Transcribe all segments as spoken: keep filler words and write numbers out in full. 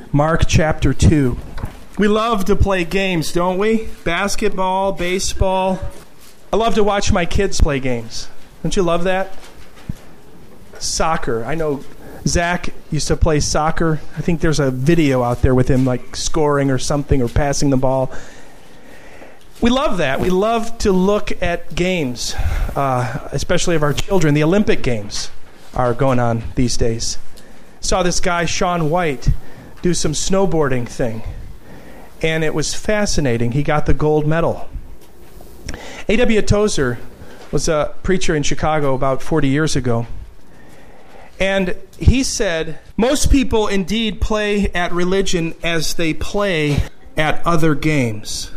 Mark chapter two. We love to play games, don't we? Basketball, baseball. I love to watch my kids play games. Don't you love that? Soccer. I know Zach used to play soccer. I think there's a video out there with him like scoring or something or passing the ball. We love that. We love to look at games, uh, especially of our children. The Olympic Games are going on these days. Saw this guy, Shaun White, do some snowboarding thing. And it was fascinating. He got the gold medal. A W Tozer was a preacher in Chicago about forty years ago. And he said, most people indeed play at religion as they play at other games.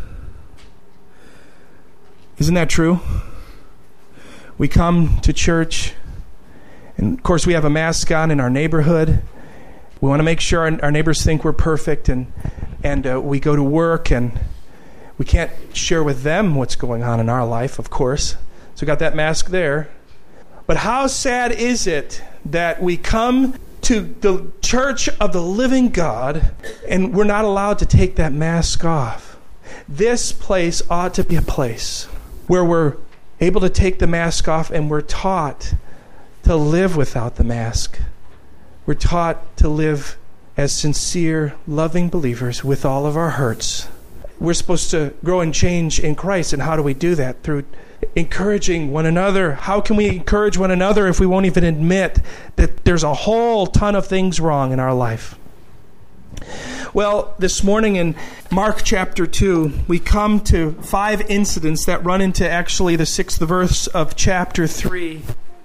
Isn't that true? We come to church, and of course we have a mask on in our neighborhood. We want to make sure our, our neighbors think we're perfect, and and uh, we go to work, and we can't share with them what's going on in our life, of course. So we got that mask there. But how sad is it that we come to the church of the living God, and we're not allowed to take that mask off? This place ought to be a place where we're able to take the mask off, and we're taught to live without the mask. We're taught to live as sincere, loving believers with all of our hurts. We're supposed to grow and change in Christ, and how do we do that? Through encouraging one another. How can we encourage one another if we won't even admit that there's a whole ton of things wrong in our life? Well, this morning in Mark chapter two, we come to five incidents that run into actually the sixth verse of chapter three.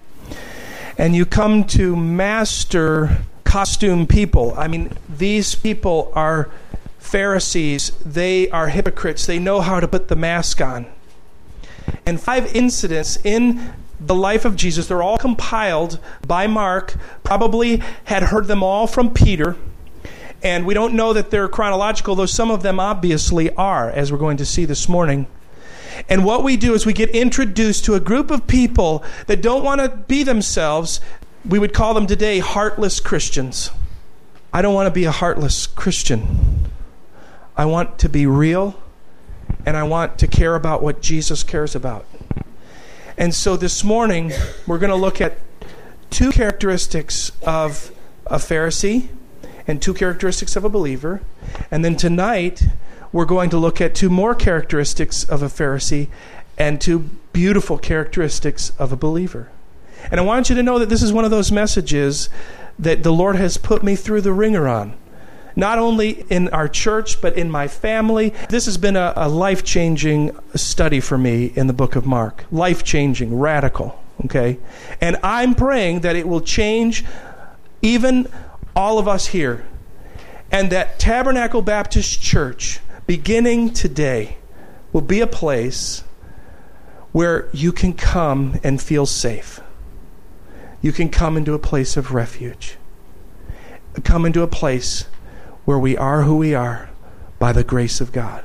And you come to master costume people. I mean, these people are Pharisees. They are hypocrites. They know how to put the mask on. And five incidents in the life of Jesus, they're all compiled by Mark, probably had heard them all from Peter. And we don't know that they're chronological, though some of them obviously are, as we're going to see this morning. And what we do is we get introduced to a group of people that don't want to be themselves. We would call them today heartless Christians. I don't want to be a heartless Christian. I want to be real, and I want to care about what Jesus cares about. And so this morning, we're going to look at two characteristics of a Pharisee and two characteristics of a believer. And then tonight, we're going to look at two more characteristics of a Pharisee and two beautiful characteristics of a believer. And I want you to know that this is one of those messages that the Lord has put me through the ringer on. Not only in our church, but in my family. This has been a, a life-changing study for me in the book of Mark. Life-changing, radical, okay? And I'm praying that it will change even all of us here. And that Tabernacle Baptist Church, beginning today, will be a place where you can come and feel safe. You can come into a place of refuge. Come into a place where we are who we are by the grace of God.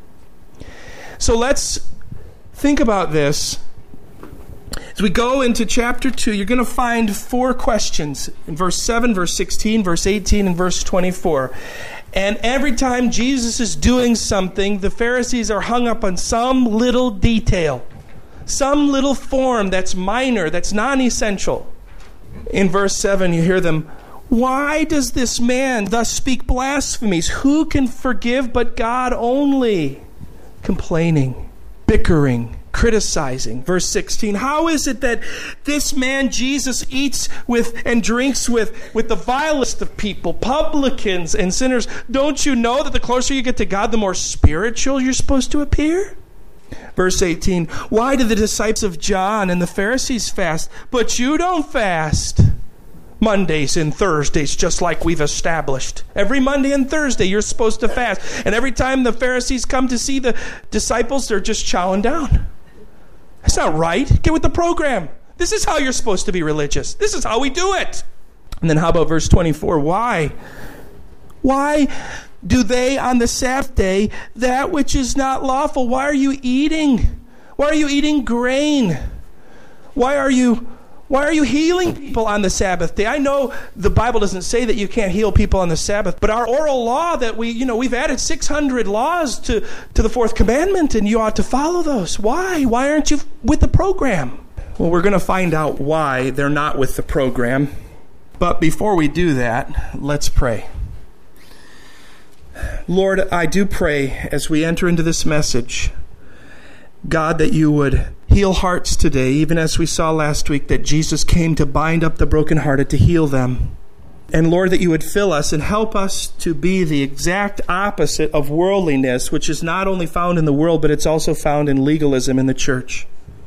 So let's think about this. As we go into chapter two, you're going to find four questions in verse seven, verse sixteen, verse eighteen, and verse twenty-four. And every time Jesus is doing something, the Pharisees are hung up on some little detail, some little form that's minor, that's non-essential. In verse seven, you hear them, "Why does this man thus speak blasphemies? Who can forgive but God only?" Complaining, bickering, criticizing. Verse sixteen, "How is it that this man Jesus eats with and drinks with, with the vilest of people, publicans and sinners? Don't you know that the closer you get to God, the more spiritual you're supposed to appear?" Verse eighteen, "Why do the disciples of John and the Pharisees fast, but you don't fast?" Mondays and Thursdays, just like we've established. Every Monday and Thursday, you're supposed to fast. And every time the Pharisees come to see the disciples, they're just chowing down. That's not right. Get with the program. This is how you're supposed to be religious. This is how we do it. And then how about verse twenty-four? Why? Why do they on the Sabbath day that which is not lawful? Why are you eating? Why are you eating grain? Why are you Why are you healing people on the Sabbath day? I know the Bible doesn't say that you can't heal people on the Sabbath, but our oral law that we, you know, we've added six hundred laws to, to the fourth commandment, and you ought to follow those. Why? Why aren't you with the program? Well, we're going to find out why they're not with the program. But before we do that, let's pray. Lord, I do pray as we enter into this message, God, that you would heal hearts today, even as we saw last week that Jesus came to bind up the brokenhearted, to heal them. And Lord, that you would fill us and help us to be the exact opposite of worldliness, which is not only found in the world, but it's also found in legalism in the church.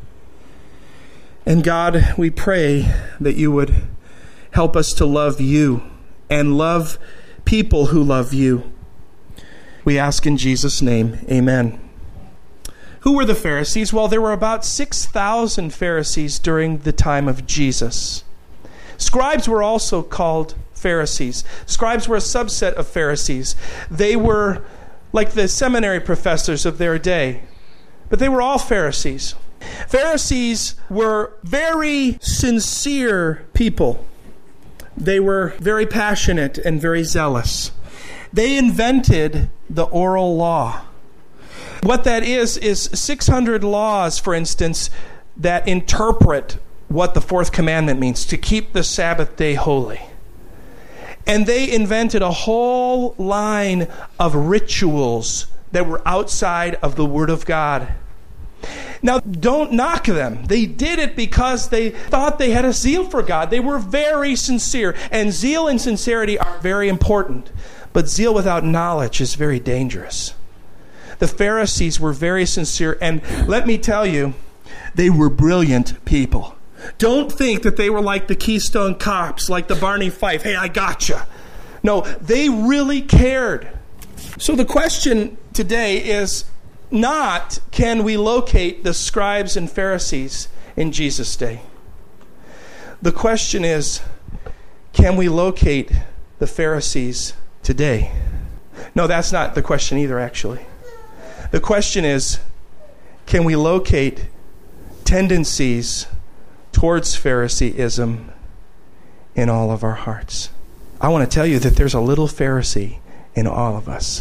And God, we pray that you would help us to love you and love people who love you. We ask in Jesus' name, amen. Who were the Pharisees? Well, there were about six thousand Pharisees during the time of Jesus. Scribes were also called Pharisees. Scribes were a subset of Pharisees. They were like the seminary professors of their day, but they were all Pharisees. Pharisees were very sincere people. They were very passionate and very zealous. They invented the oral law. What that is, is six hundred laws, for instance, that interpret what the fourth commandment means, to keep the Sabbath day holy. And they invented a whole line of rituals that were outside of the Word of God. Now, don't knock them. They did it because they thought they had a zeal for God. They were very sincere. And zeal and sincerity are very important. But zeal without knowledge is very dangerous. The Pharisees were very sincere, and let me tell you, they were brilliant people. Don't think that they were like the Keystone Cops, like the Barney Fife. Hey, I gotcha. No, they really cared. So the question today is not, can we locate the scribes and Pharisees in Jesus' day? The question is, can we locate the Pharisees today? No, that's not the question either, actually. The question is, can we locate tendencies towards Phariseeism in all of our hearts? I want to tell you that there's a little Pharisee in all of us.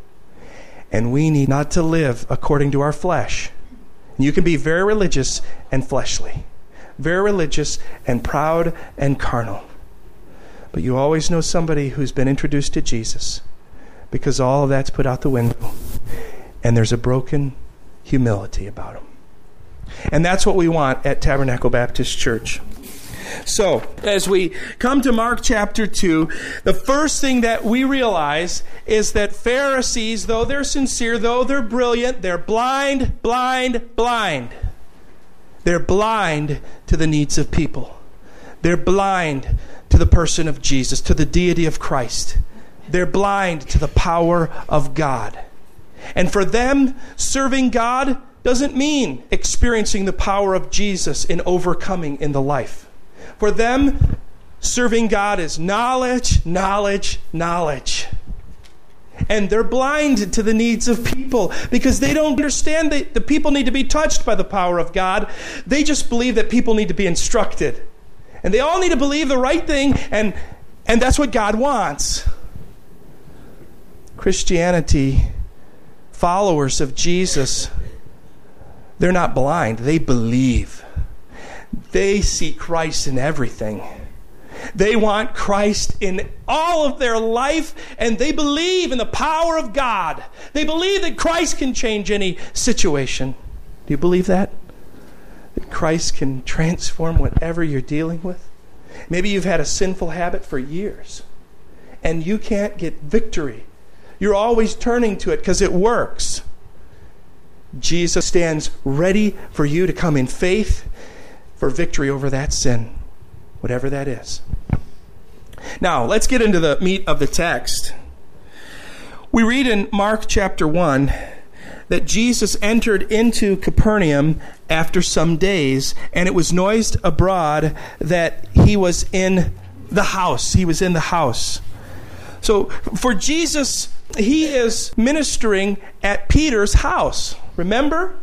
And we need not to live according to our flesh. You can be very religious and fleshly, very religious and proud and carnal. But you always know somebody who's been introduced to Jesus, because all of that's put out the window. And there's a broken humility about them. And that's what we want at Tabernacle Baptist Church. So, as we come to Mark chapter two, the first thing that we realize is that Pharisees, though they're sincere, though they're brilliant, they're blind, blind, blind. They're blind to the needs of people. They're blind to the person of Jesus, to the deity of Christ. They're blind to the power of God. And for them, serving God doesn't mean experiencing the power of Jesus in overcoming in the life. For them, serving God is knowledge, knowledge, knowledge. And they're blind to the needs of people because they don't understand that the people need to be touched by the power of God. They just believe that people need to be instructed. And they all need to believe the right thing, and, and that's what God wants. Christianity, followers of Jesus, they're not blind. They believe. They see Christ in everything. They want Christ in all of their life, and they believe in the power of God. They believe that Christ can change any situation. Do you believe that? That Christ can transform whatever you're dealing with? Maybe you've had a sinful habit for years, and you can't get victory. You're always turning to it because it works. Jesus stands ready for you to come in faith for victory over that sin, whatever that is. Now, let's get into the meat of the text. We read in Mark chapter one that Jesus entered into Capernaum after some days, and it was noised abroad that he was in the house. He was in the house. So for Jesus, he is ministering at Peter's house. Remember?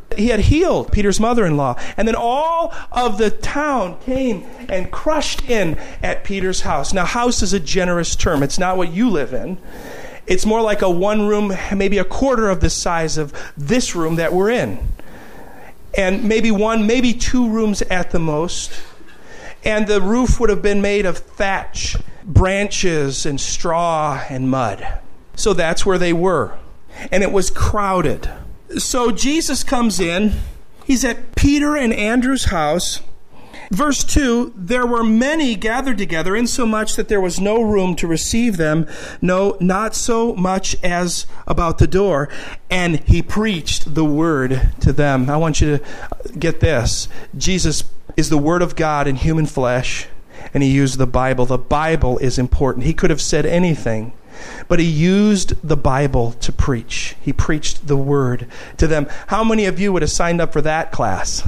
He had healed Peter's mother-in-law. And then all of the town came and crushed in at Peter's house. Now, house is a generous term. It's not what you live in. It's more like a one room, maybe a quarter of the size of this room that we're in. And maybe one, maybe two rooms at the most. And the roof would have been made of thatch, branches, and straw and mud. So that's where they were. And it was crowded. So Jesus comes in. He's at Peter and Andrew's house. Verse two, there were many gathered together, insomuch that there was no room to receive them, no, not so much as about the door. And he preached the word to them. I want you to get this. Jesus is the Word of God in human flesh, and he used the Bible. The Bible is important. He could have said anything, but he used the Bible to preach. He preached the Word to them. How many of you would have signed up for that class?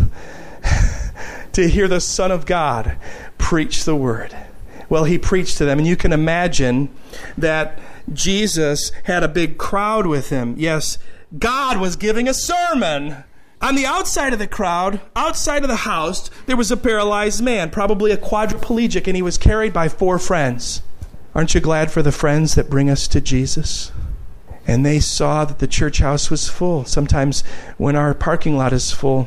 To hear the Son of God preach the Word. Well, he preached to them, and you can imagine that Jesus had a big crowd with him. Yes, God was giving a sermon. On the outside of the crowd, outside of the house, there was a paralyzed man, probably a quadriplegic, and he was carried by four friends. Aren't you glad for the friends that bring us to Jesus? And they saw that the church house was full. Sometimes when our parking lot is full,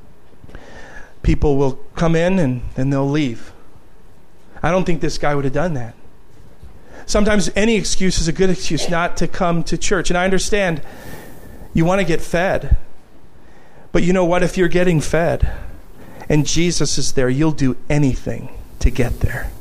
people will come in and then they'll leave. I don't think this guy would have done that. Sometimes any excuse is a good excuse not to come to church. And I understand you want to get fed. But you know what? If you're getting fed and Jesus is there, you'll do anything to get there.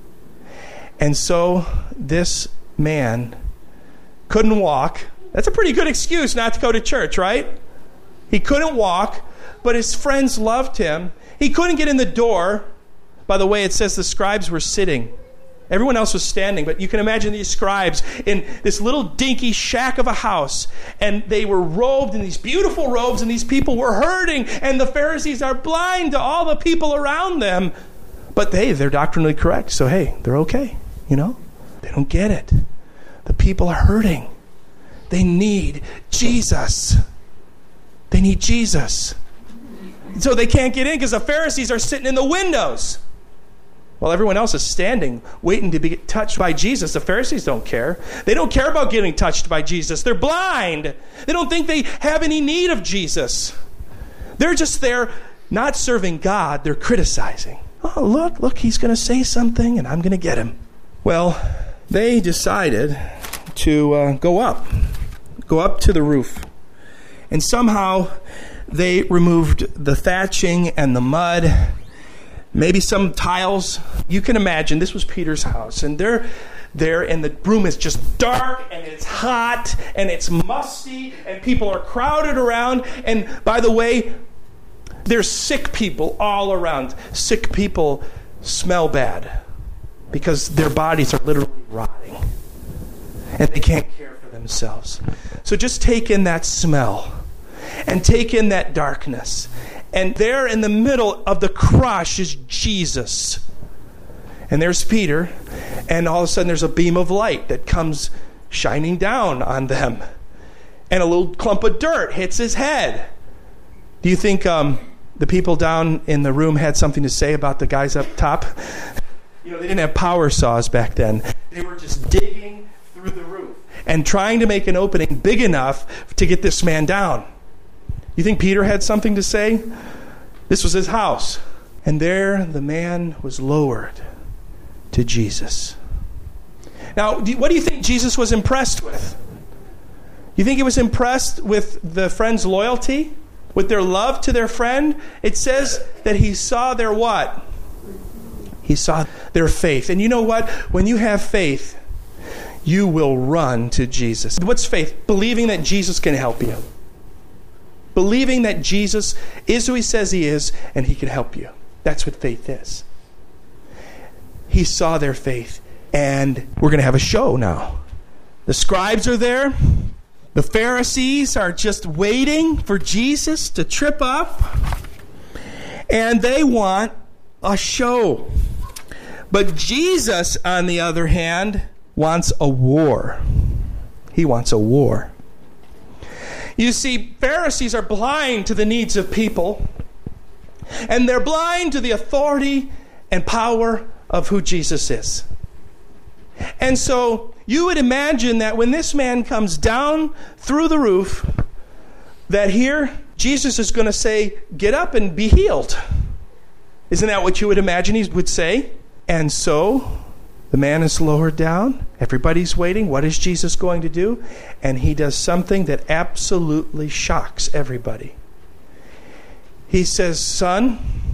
And so this man couldn't walk. That's a pretty good excuse not to go to church, right? He couldn't walk, but his friends loved him. He couldn't get in the door. By the way, it says the scribes were sitting. Everyone else was standing, but you can imagine these scribes in this little dinky shack of a house, and they were robed in these beautiful robes, and these people were hurting, and the Pharisees are blind to all the people around them. But hey, they're doctrinally correct, so hey, they're okay, you know? They don't get it. The people are hurting. They need Jesus. They need Jesus. So they can't get in because the Pharisees are sitting in the windows. While everyone else is standing, waiting to be touched by Jesus. The Pharisees don't care. They don't care about getting touched by Jesus. They're blind. They don't think they have any need of Jesus. They're just there not serving God. They're criticizing. Oh, look, look, he's going to say something and I'm going to get him. Well, they decided to uh, go up. Go up to the roof. And somehow they removed the thatching and the mud, maybe some tiles. You can imagine this was Peter's house, and they're there, and the room is just dark, and it's hot, and it's musty, and people are crowded around. And by the way, there's sick people all around. Sick people smell bad because their bodies are literally rotting, and they can't care for themselves. So just take in that smell. And take in that darkness. And there in the middle of the crush is Jesus. And there's Peter. And all of a sudden there's a beam of light that comes shining down on them. And a little clump of dirt hits his head. Do you think um, the people down in the room had something to say about the guys up top? You know, they didn't have power saws back then. They were just digging through the roof and trying to make an opening big enough to get this man down. You think Peter had something to say? This was his house. And there the man was lowered to Jesus. Now, what do you think Jesus was impressed with? You think he was impressed with the friend's loyalty? With their love to their friend? It says that he saw their what? He saw their faith. And you know what? When you have faith, you will run to Jesus. What's faith? Believing that Jesus can help you. Believing that Jesus is who he says he is and he can help you. That's what faith is. He saw their faith, and we're going to have a show now. The scribes are there. The Pharisees are just waiting for Jesus to trip up, and they want a show. But Jesus, on the other hand, wants a war. He wants a war. You see, Pharisees are blind to the needs of people, and they're blind to the authority and power of who Jesus is. And so you would imagine that when this man comes down through the roof, that here Jesus is going to say, get up and be healed. Isn't that what you would imagine he would say? And so the man is lowered down. Everybody's waiting. What is Jesus going to do? And he does something that absolutely shocks everybody. He says, son,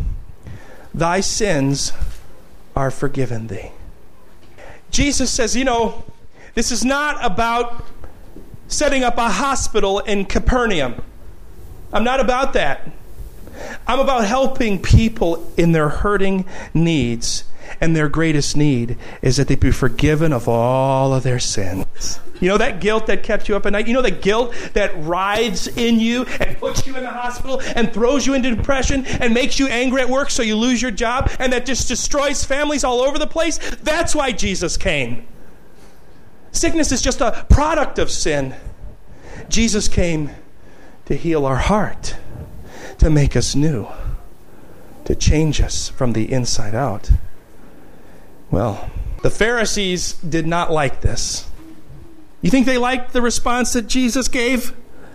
thy sins are forgiven thee. Jesus says, you know, this is not about setting up a hospital in Capernaum. I'm not about that. I'm about helping people in their hurting needs. And their greatest need is that they be forgiven of all of their sins. You know that guilt that kept you up at night? You know the guilt that rides in you and puts you in the hospital and throws you into depression and makes you angry at work so you lose your job and that just destroys families all over the place? That's why Jesus came. Sickness is just a product of sin. Jesus came to heal our heart, to make us new, to change us from the inside out. Well, the Pharisees did not like this. You think they liked the response that Jesus gave?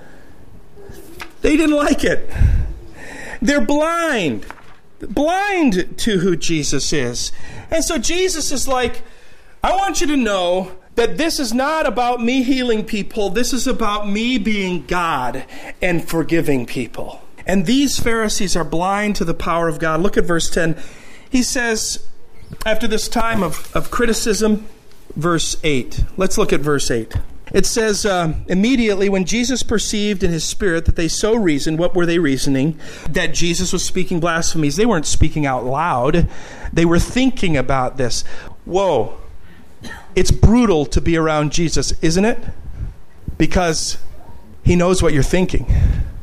They didn't like it. They're blind. Blind to who Jesus is. And so Jesus is like, I want you to know that this is not about me healing people. This is about me being God and forgiving people. And these Pharisees are blind to the power of God. Look at verse ten. He says, after this time of, of criticism, verse eight. Let's look at verse eight. It says, uh, immediately when Jesus perceived in his spirit that they so reasoned, what were they reasoning? That Jesus was speaking blasphemies. They weren't speaking out loud. They were thinking about this. Whoa. It's brutal to be around Jesus, isn't it? Because he knows what you're thinking.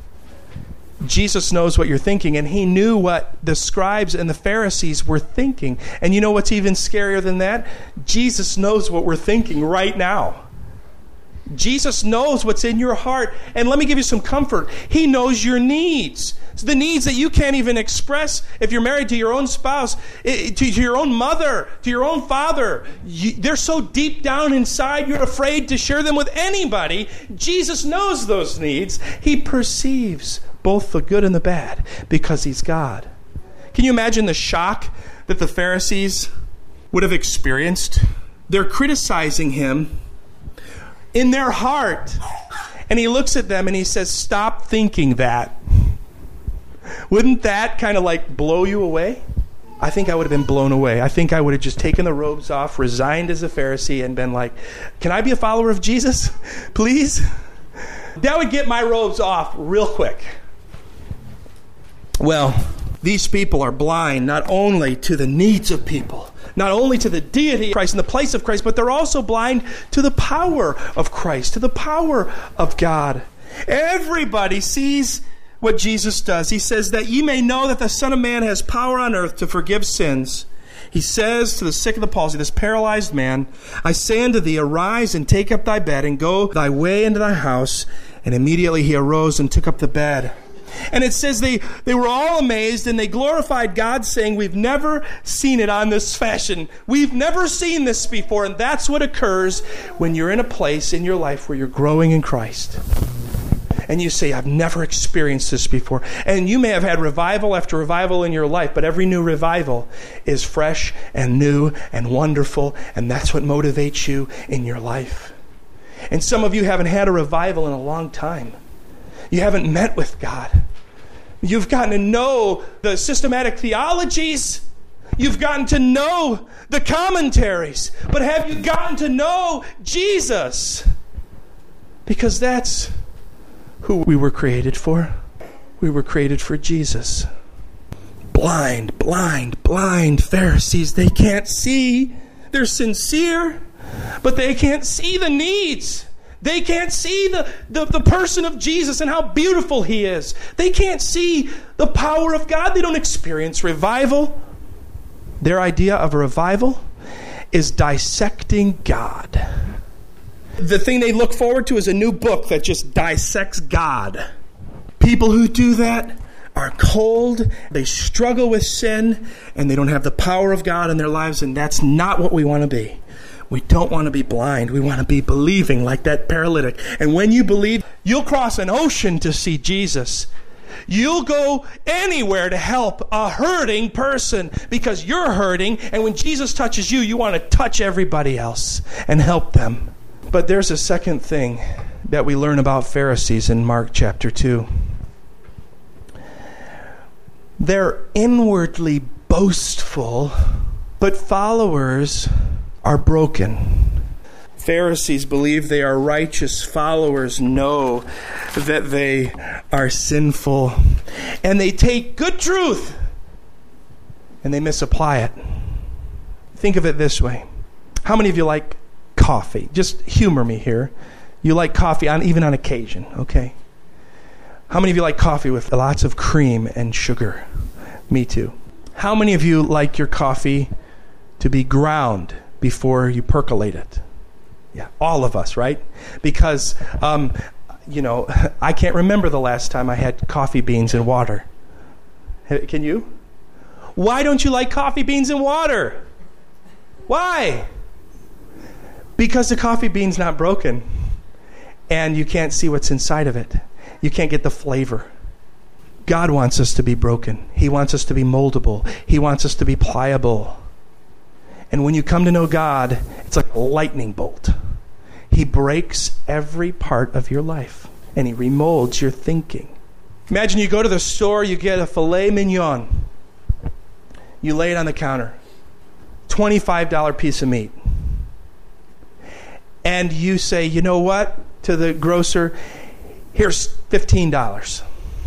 Jesus knows what you're thinking, and he knew what the scribes and the Pharisees were thinking. And you know what's even scarier than that? Jesus knows what we're thinking right now. Jesus knows what's in your heart. And let me give you some comfort. He knows your needs. It's the needs that you can't even express if you're married to your own spouse, to your own mother, to your own father. You, they're so deep down inside, you're afraid to share them with anybody. Jesus knows those needs. He perceives both the good and the bad because he's God. Can you imagine the shock that the Pharisees would have experienced? They're criticizing him in their heart. And he looks at them and he says, stop thinking that. Wouldn't that kind of like blow you away? I think I would have been blown away. I think I would have just taken the robes off, resigned as a Pharisee, and been like, can I be a follower of Jesus? Please? That would get my robes off real quick. Well, these people are blind not only to the needs of people, not only to the deity of Christ and the place of Christ, but they're also blind to the power of Christ, to the power of God. Everybody sees what Jesus does. He says that ye may know that the Son of Man has power on earth to forgive sins. He says to the sick of the palsy, this paralyzed man, I say unto thee, arise and take up thy bed and go thy way into thy house. And immediately he arose and took up the bed. And it says they, they were all amazed and they glorified God, saying, we've never seen it on this fashion. We've never seen this before. And that's what occurs when you're in a place in your life where you're growing in Christ. And you say, I've never experienced this before. And you may have had revival after revival in your life, but every new revival is fresh and new and wonderful. And that's what motivates you in your life. And some of you haven't had a revival in a long time. You haven't met with God. You've gotten to know the systematic theologies. You've gotten to know the commentaries. But have you gotten to know Jesus? Because that's who we were created for. We were created for Jesus. Blind, blind, blind Pharisees. They can't see. They're sincere, but they can't see the needs. They can't see the, the, the person of Jesus and how beautiful he is. They can't see the power of God. They don't experience revival. Their idea of a revival is dissecting God. The thing they look forward to is a new book that just dissects God. People who do that are cold, they struggle with sin, and they don't have the power of God in their lives, and that's not what we want to be. We don't want to be blind. We want to be believing like that paralytic. And when you believe, you'll cross an ocean to see Jesus. You'll go anywhere to help a hurting person because you're hurting, and when Jesus touches you, you want to touch everybody else and help them. But there's a second thing that we learn about Pharisees in Mark chapter two. They're inwardly boastful, but followers are broken. Pharisees believe they are righteous. Followers know that they are sinful. And they take good truth and they misapply it. Think of it this way. How many of you like coffee? Just humor me here. You like coffee on even on occasion, okay? How many of you like coffee with lots of cream and sugar? Me too. How many of you like your coffee to be ground before you percolate it? Yeah, all of us, right? Because, um, you know, I can't remember the last time I had coffee beans and water. Can you? Why don't you like coffee beans and water? Why? Because the coffee bean's not broken, and you can't see what's inside of it. You can't get the flavor. God wants us to be broken. He wants us to be moldable. He wants us to be pliable. And when you come to know God, it's like a lightning bolt. He breaks every part of your life, and he remolds your thinking. Imagine you go to the store, you get a filet mignon. You lay it on the counter. twenty-five dollars piece of meat. And you say, you know what? To the grocer, here's fifteen dollars.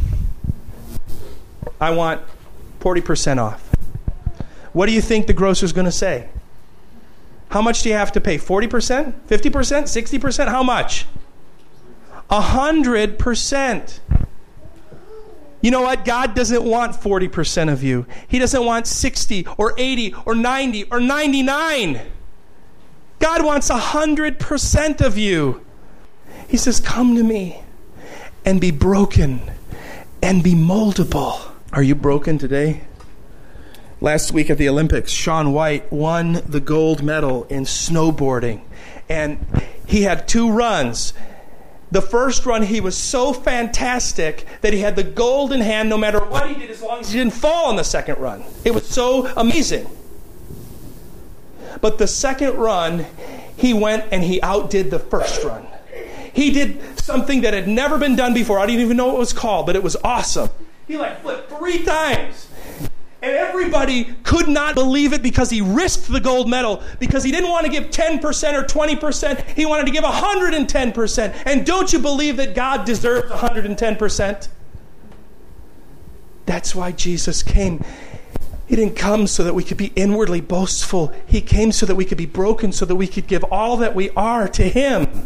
I want forty percent off. What do you think the grocer's going to say? How much do you have to pay? forty percent? fifty percent? sixty percent? How much? one hundred percent. You know what? God doesn't want forty percent of you. He doesn't want sixty or eighty or ninety or ninety-nine. God wants one hundred percent of you. He says, come to me and be broken and be moldable. Are you broken today? Last week at the Olympics, Shaun White won the gold medal in snowboarding. And he had two runs. The first run, he was so fantastic that he had the gold in hand no matter what he did, as long as he didn't fall on the second run. It was so amazing. But the second run, he went and he outdid the first run. He did something that had never been done before. I didn't even know what it was called, but it was awesome. He like flipped three times. And everybody could not believe it because he risked the gold medal, because he didn't want to give ten percent or twenty percent. He wanted to give one hundred ten percent. And don't you believe that God deserves one hundred ten percent? That's why Jesus came. He didn't come so that we could be inwardly boastful. He came so that we could be broken, so that we could give all that we are to him.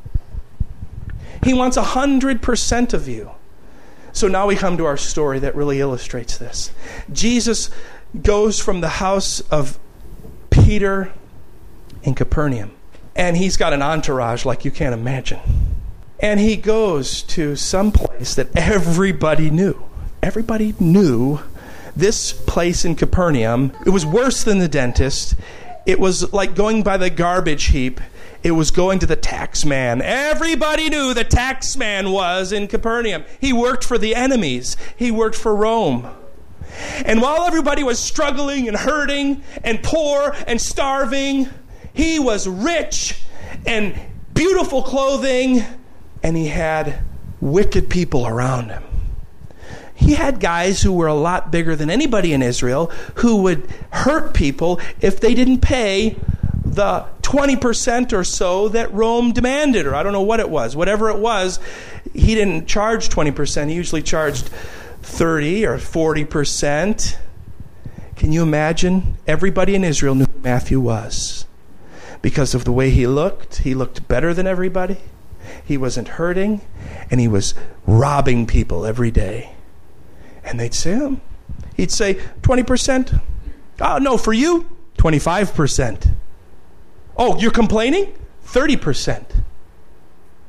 He wants one hundred percent of you. So now we come to our story that really illustrates this. Jesus goes from the house of Peter in Capernaum, and he's got an entourage like you can't imagine. And he goes to some place that everybody knew. Everybody knew this place in Capernaum. It was worse than the dentist. It was like going by the garbage heap. It was going to the tax man. Everybody knew the tax man was in Capernaum. He worked for the enemies. He worked for Rome. And while everybody was struggling and hurting and poor and starving, he was rich and beautiful clothing, and he had wicked people around him. He had guys who were a lot bigger than anybody in Israel who would hurt people if they didn't pay the twenty percent or so that Rome demanded, or I don't know what it was. Whatever it was, he didn't charge twenty percent. He usually charged thirty or forty percent. Can you imagine? Everybody in Israel knew who Matthew was. Because of the way he looked, he looked better than everybody. He wasn't hurting, and he was robbing people every day. And they'd say, oh, he'd say, twenty percent? Oh, no, for you, twenty-five percent. Oh, you're complaining? thirty percent.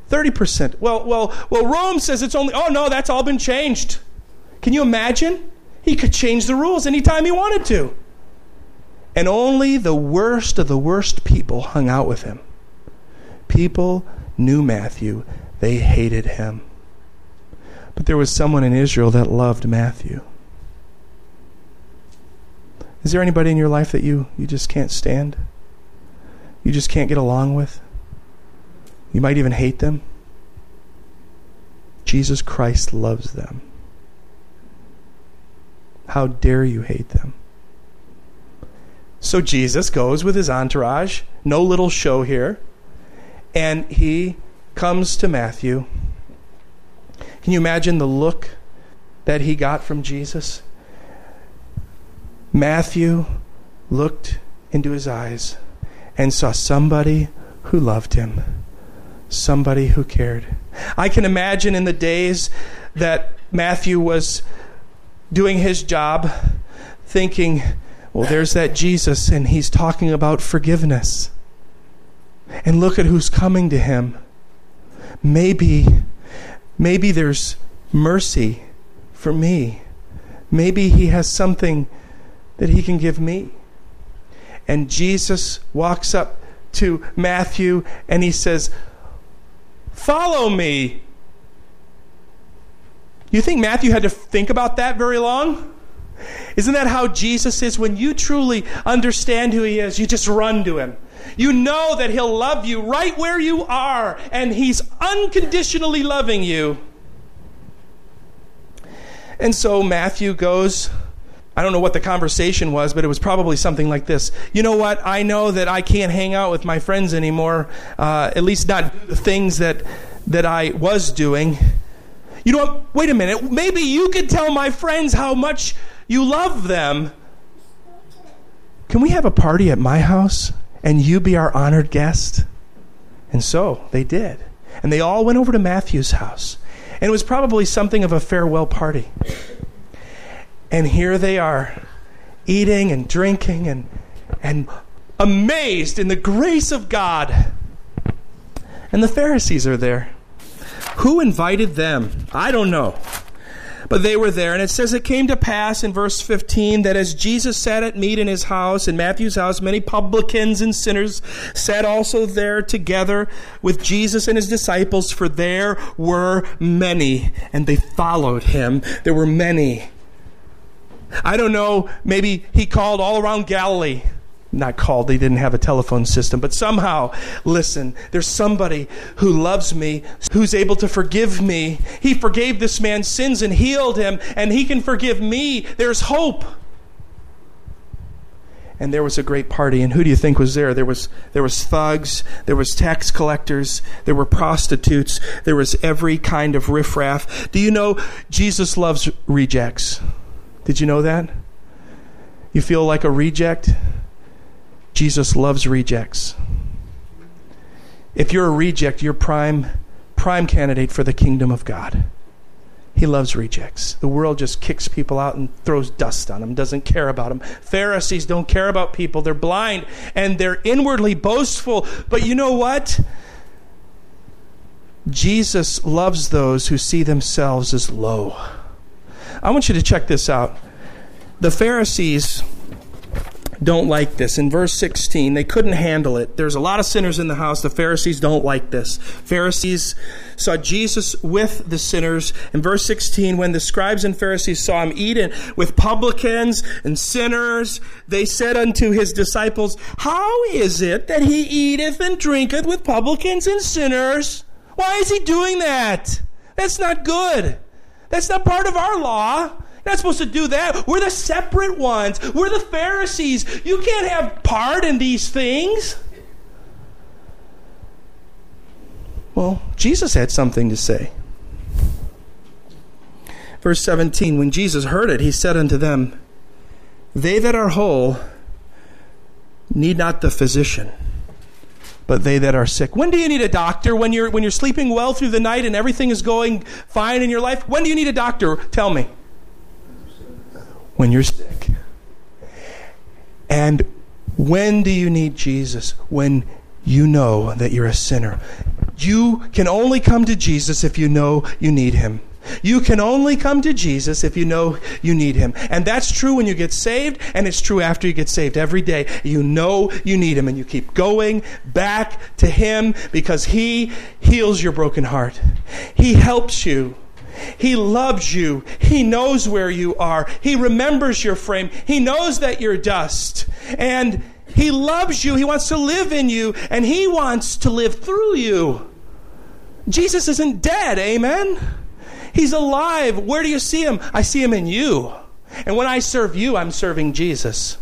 thirty percent. Well, well, well, Rome says it's only, oh no, that's all been changed. Can you imagine? He could change the rules anytime he wanted to. And only the worst of the worst people hung out with him. People knew Matthew. They hated him. But there was someone in Israel that loved Matthew. Is there anybody in your life that you, you just can't stand? You just can't get along with? You might even hate them? Jesus Christ loves them. How dare you hate them? So Jesus goes with his entourage, no little show here, and he comes to Matthew. Can you imagine the look that he got from Jesus? Matthew looked into his eyes and saw somebody who loved him, somebody who cared. I can imagine in the days that Matthew was doing his job, thinking, well, there's that Jesus, and he's talking about forgiveness. And look at who's coming to him. Maybe, maybe there's mercy for me. Maybe he has something that he can give me. And Jesus walks up to Matthew and he says, follow me. You think Matthew had to think about that very long? Isn't that how Jesus is? When you truly understand who he is, you just run to him. You know that he'll love you right where you are, and he's unconditionally loving you. And so Matthew goes, I don't know what the conversation was, but it was probably something like this. You know what? I know that I can't hang out with my friends anymore, uh, at least not do the things that, that I was doing. You know what? Wait a minute. Maybe you could tell my friends how much you love them. Can we have a party at my house and you be our honored guest? And so they did. And they all went over to Matthew's house. And it was probably something of a farewell party. And here they are, eating and drinking and, and amazed in the grace of God. And the Pharisees are there. Who invited them? I don't know. But they were there. And it says it came to pass in verse fifteen that as Jesus sat at meat in his house, in Matthew's house, many publicans and sinners sat also there together with Jesus and his disciples, for there were many, and they followed him. There were many. I don't know, maybe he called all around Galilee. Not called, they didn't have a telephone system, but somehow, listen, there's somebody who loves me, who's able to forgive me. He forgave this man's sins and healed him, and he can forgive me. There's hope. And there was a great party, and who do you think was there? There was there was thugs, there was tax collectors, there were prostitutes, there was every kind of riffraff. Do you know Jesus loves rejects? Did you know that? You feel like a reject? Jesus loves rejects. If you're a reject, you're prime prime candidate for the kingdom of God. He loves rejects. The world just kicks people out and throws dust on them, doesn't care about them. Pharisees don't care about people. They're blind and they're inwardly boastful. But you know what? Jesus loves those who see themselves as low. I want you to check this out. The Pharisees don't like this. In verse sixteen, they couldn't handle it. There's a lot of sinners in the house. The Pharisees don't like this. Pharisees saw Jesus with the sinners. In verse sixteen, when the scribes and Pharisees saw him eating with publicans and sinners, they said unto his disciples, how is it that he eateth and drinketh with publicans and sinners? Why is he doing that? That's not good. That's not part of our law. You're not supposed to do that. We're the separate ones. We're the Pharisees. You can't have part in these things. Well, Jesus had something to say. Verse seventeen, when Jesus heard it, he said unto them, they that are whole need not the physician, but they that are sick. When do you need a doctor? When you're when you're sleeping well through the night and everything is going fine in your life? When do you need a doctor? Tell me. When you're sick. And when do you need Jesus? When you know that you're a sinner. You can only come to Jesus if you know you need him. You can only come to Jesus if you know you need him. And that's true when you get saved, and it's true after you get saved. Every day, you know you need him, and you keep going back to him because he heals your broken heart. He helps you. He loves you. He knows where you are. He remembers your frame. He knows that you're dust. And he loves you. He wants to live in you, and he wants to live through you. Jesus isn't dead, amen? He's alive. Where do you see him? I see him in you. And when I serve you, I'm serving Jesus.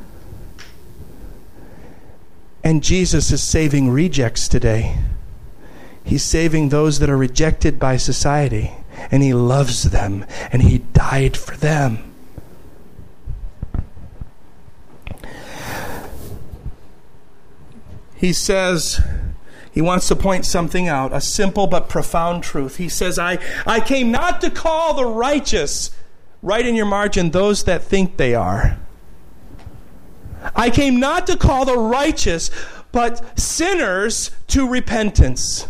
And Jesus is saving rejects today. He's saving those that are rejected by society. And he loves them. And he died for them. He says, he wants to point something out, a simple but profound truth. He says, I, I came not to call the righteous, write in your margin, those that think they are. I came not to call the righteous, but sinners to repentance.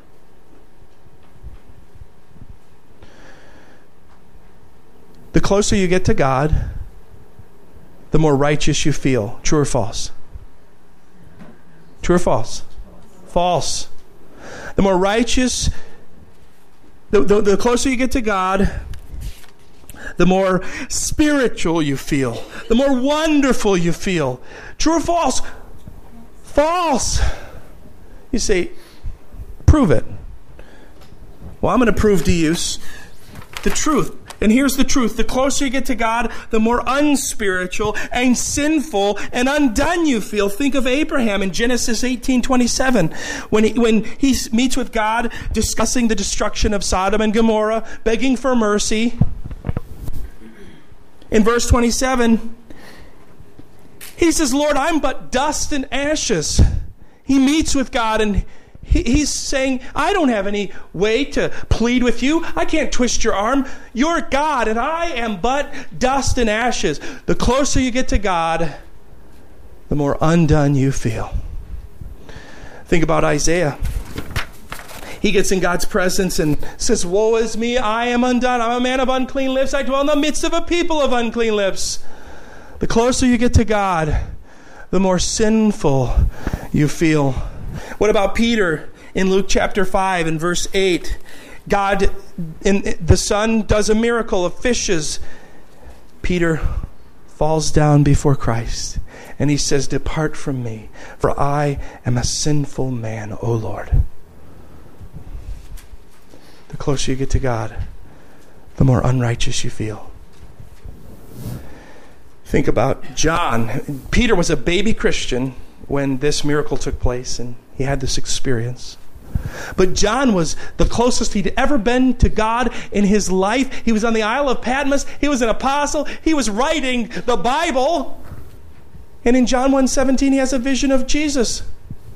The closer you get to God, the more righteous you feel. True or false? True or false? False. The more righteous, the, the, the closer you get to God, the more spiritual you feel. The more wonderful you feel. True or false? False. You say, prove it. Well, I'm going to prove to you the truth. And here's the truth. The closer you get to God, the more unspiritual and sinful and undone you feel. Think of Abraham in Genesis eighteen twenty-seven. When he, when he meets with God, discussing the destruction of Sodom and Gomorrah, begging for mercy. In verse twenty-seven, he says, Lord, I'm but dust and ashes. He meets with God and he's saying, I don't have any way to plead with you. I can't twist your arm. You're God, and I am but dust and ashes. The closer you get to God, the more undone you feel. Think about Isaiah. He gets in God's presence and says, woe is me, I am undone. I'm a man of unclean lips. I dwell in the midst of a people of unclean lips. The closer you get to God, the more sinful you feel. What about Peter in Luke chapter five and verse eight? God, in, the Son does a miracle of fishes. Peter falls down before Christ and he says, depart from me, for I am a sinful man, O Lord. The closer you get to God, the more unrighteous you feel. Think about John. Peter was a baby Christian when this miracle took place and he had this experience. But John was the closest he'd ever been to God in his life. He was on the Isle of Patmos. He was an apostle. He was writing the Bible. And in John one seventeen, he has a vision of Jesus.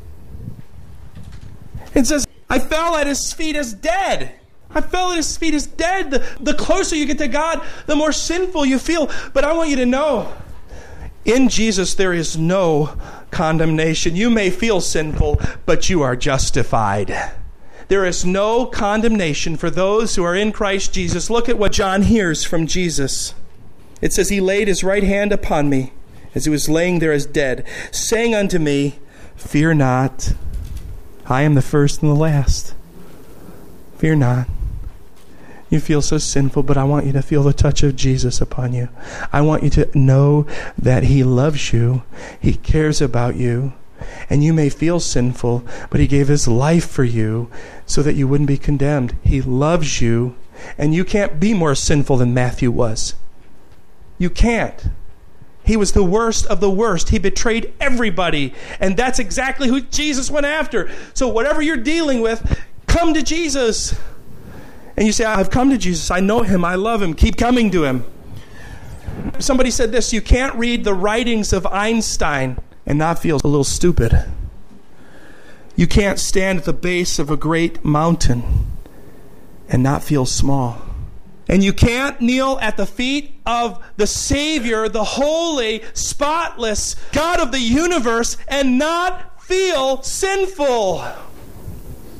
It says, I fell at his feet as dead. I fell at his feet as dead. The, the closer you get to God, the more sinful you feel. But I want you to know, in Jesus there is no condemnation. You may feel sinful, but you are justified. There is no condemnation for those who are in Christ Jesus. Look at what John hears from Jesus. It says, he laid his right hand upon me as he was laying there as dead, saying unto me, fear not, I am the first and the last. Fear not. You feel so sinful, but I want you to feel the touch of Jesus upon you. I want you to know that he loves you. He cares about you. And you may feel sinful, but he gave his life for you so that you wouldn't be condemned. He loves you, and you can't be more sinful than Matthew was. You can't. He was the worst of the worst. He betrayed everybody, and that's exactly who Jesus went after. So whatever you're dealing with, come to Jesus. And you say, I've come to Jesus. I know him. I love him. Keep coming to him. Somebody said this, you can't read the writings of Einstein and not feel a little stupid. You can't stand at the base of a great mountain and not feel small. And you can't kneel at the feet of the Savior, the holy, spotless God of the universe, and not feel sinful.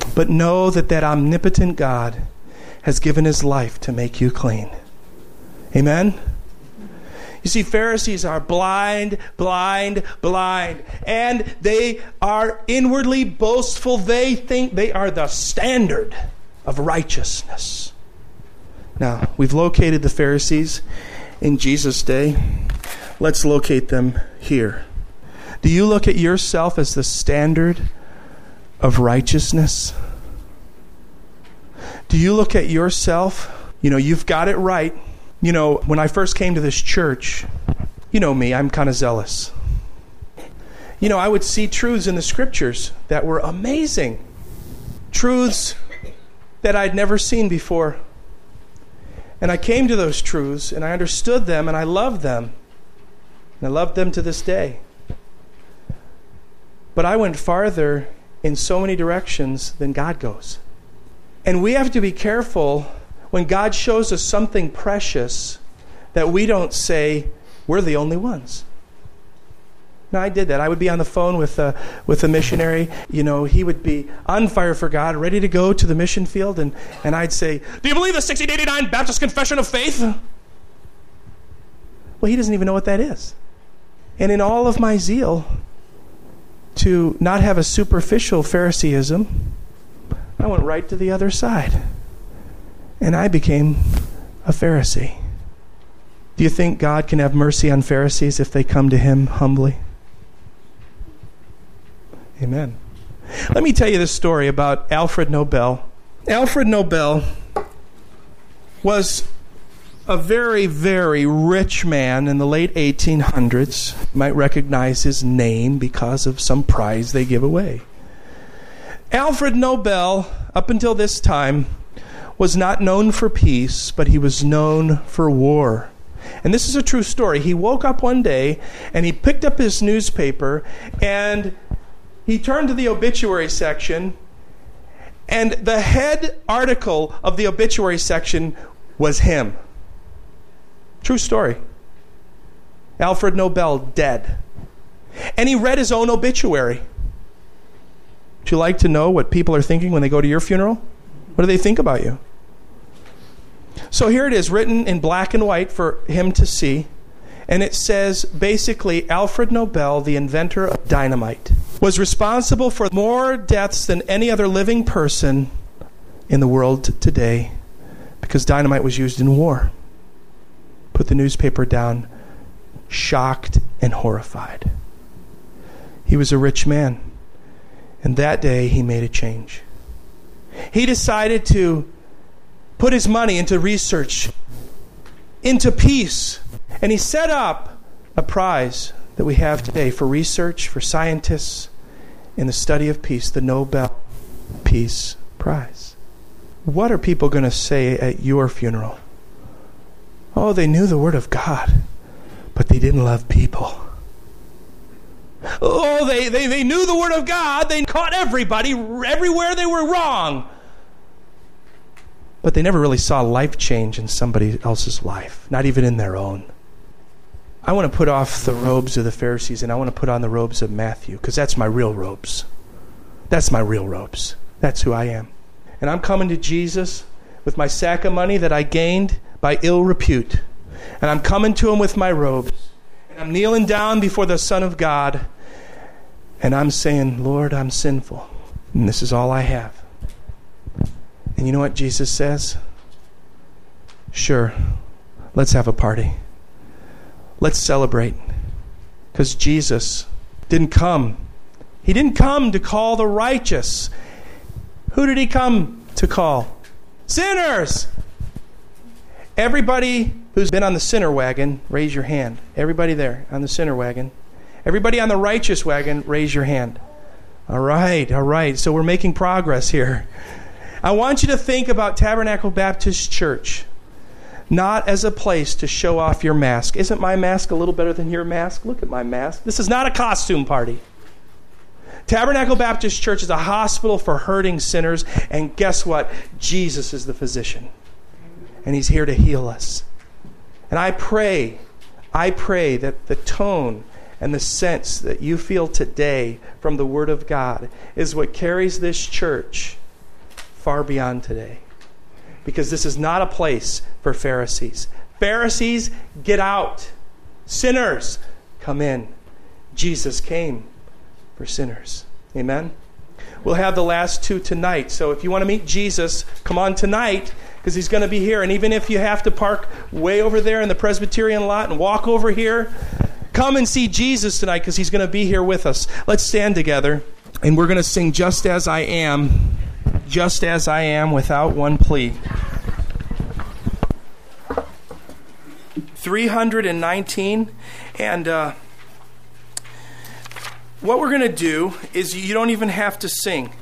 But know that that omnipotent God has given his life to make you clean. Amen? You see, Pharisees are blind, blind, blind. And they are inwardly boastful. They think they are the standard of righteousness. Now, we've located the Pharisees in Jesus' day. Let's locate them here. Do you look at yourself as the standard of righteousness? Do you look at yourself, you know, you've got it right. You know, when I first came to this church, you know me, I'm kind of zealous. You know, I would see truths in the scriptures that were amazing. Truths that I'd never seen before. And I came to those truths, and I understood them, and I loved them. And I love them to this day. But I went farther in so many directions than God goes. And we have to be careful when God shows us something precious that we don't say, we're the only ones. No, I did that. I would be on the phone with a, with a missionary. You know, he would be on fire for God, ready to go to the mission field. And, and I'd say, do you believe the sixteen eighty-nine Baptist Confession of Faith? Well, he doesn't even know what that is. And in all of my zeal to not have a superficial Phariseeism, I went right to the other side. And I became a Pharisee. Do you think God can have mercy on Pharisees if they come to him humbly? Amen. Let me tell you this story about Alfred Nobel. Alfred Nobel was a very, very rich man in the late eighteen hundreds. You might recognize his name because of some prize they give away. Alfred Nobel, up until this time, was not known for peace, but he was known for war. And this is a true story. He woke up one day and he picked up his newspaper and he turned to the obituary section, and the head article of the obituary section was him. True story. Alfred Nobel dead. And he read his own obituary. Would you like to know what people are thinking when they go to your funeral? What do they think about you? So here it is, written in black and white for him to see. And it says, basically, Alfred Nobel, the inventor of dynamite, was responsible for more deaths than any other living person in the world today because dynamite was used in war. Put the newspaper down, shocked and horrified. He was a rich man. And that day, he made a change. He decided to put his money into research, into peace. And he set up a prize that we have today for research, for scientists in the study of peace, the Nobel Peace Prize. What are people going to say at your funeral? Oh, they knew the Word of God, but they didn't love people. Oh, they, they, they knew the Word of God. They caught everybody everywhere they were wrong. But they never really saw life change in somebody else's life, not even in their own. I want to put off the robes of the Pharisees and I want to put on the robes of Matthew, because that's my real robes. That's my real robes. That's who I am. And I'm coming to Jesus with my sack of money that I gained by ill repute. And I'm coming to him with my robes. And I'm kneeling down before the Son of God. And I'm saying, Lord, I'm sinful. And this is all I have. And you know what Jesus says? Sure, let's have a party. Let's celebrate. Because Jesus didn't come. He didn't come to call the righteous. Who did he come to call? Sinners! Everybody who's been on the sinner wagon, raise your hand. Everybody there on the sinner wagon. Everybody on the righteous wagon, raise your hand. All right, all right. So we're making progress here. I want you to think about Tabernacle Baptist Church not as a place to show off your mask. Isn't my mask a little better than your mask? Look at my mask. This is not a costume party. Tabernacle Baptist Church is a hospital for hurting sinners, and guess what? Jesus is the physician, and he's here to heal us. And I pray, I pray that the tone and the sense that you feel today from the Word of God is what carries this church far beyond today. Because this is not a place for Pharisees. Pharisees, get out. Sinners, come in. Jesus came for sinners. Amen? We'll have the last two tonight. So if you want to meet Jesus, come on tonight, because he's going to be here. And even if you have to park way over there in the Presbyterian lot and walk over here, come and see Jesus tonight, because he's going to be here with us. Let's stand together, and we're going to sing Just As I Am, Just As I Am, without one plea. three hundred nineteen, and uh, what we're going to do is you don't even have to sing.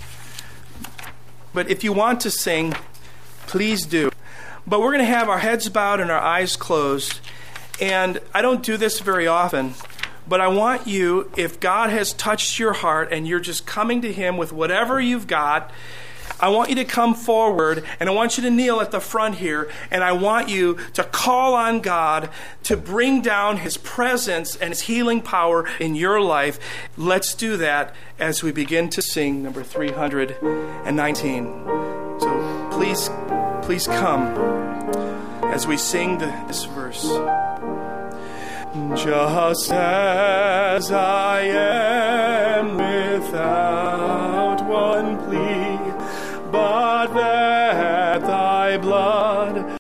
But if you want to sing, please do. But we're going to have our heads bowed and our eyes closed. And I don't do this very often, but I want you, if God has touched your heart and you're just coming to him with whatever you've got, I want you to come forward, and I want you to kneel at the front here, and I want you to call on God to bring down his presence and his healing power in your life. Let's do that as we begin to sing number three hundred nineteen. So please, please come as we sing the, this verse. Just as I am without one plea, but that thy blood